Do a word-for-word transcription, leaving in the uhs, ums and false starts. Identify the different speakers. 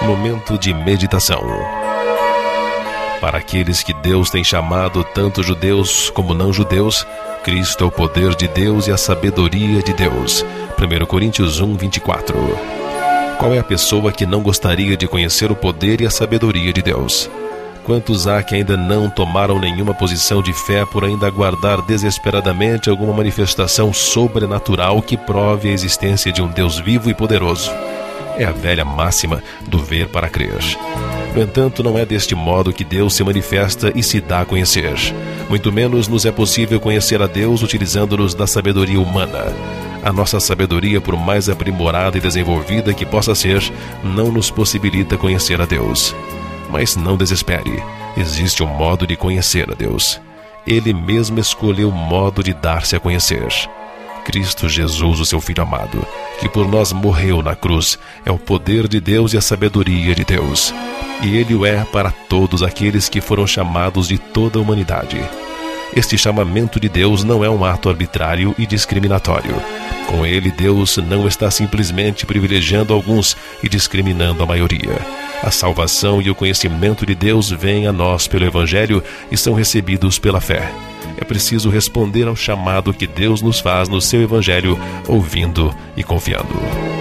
Speaker 1: Momento de meditação. Para aqueles que Deus tem chamado, tanto judeus como não judeus, Cristo é o poder de Deus e a sabedoria de Deus. primeira Coríntios um, vinte e quatro. Qual é a pessoa que não gostaria de conhecer o poder e a sabedoria de Deus? Quantos há que ainda não tomaram nenhuma posição de fé por ainda aguardar desesperadamente alguma manifestação sobrenatural que prove a existência de um Deus vivo e poderoso? É a velha máxima do ver para crer. No entanto, não é deste modo que Deus se manifesta e se dá a conhecer. Muito menos nos é possível conhecer a Deus utilizando-nos da sabedoria humana. A nossa sabedoria, por mais aprimorada e desenvolvida que possa ser, não nos possibilita conhecer a Deus. Mas não desespere. Existe um modo de conhecer a Deus. Ele mesmo escolheu o modo de dar-se a conhecer. Cristo Jesus, o seu Filho amado, que por nós morreu na cruz, é o poder de Deus e a sabedoria de Deus. E Ele o é para todos aqueles que foram chamados de toda a humanidade. Este chamamento de Deus não é um ato arbitrário e discriminatório. Com ele, Deus não está simplesmente privilegiando alguns e discriminando a maioria. A salvação e o conhecimento de Deus vêm a nós pelo Evangelho e são recebidos pela fé. É preciso responder ao chamado que Deus nos faz no seu Evangelho, ouvindo e confiando.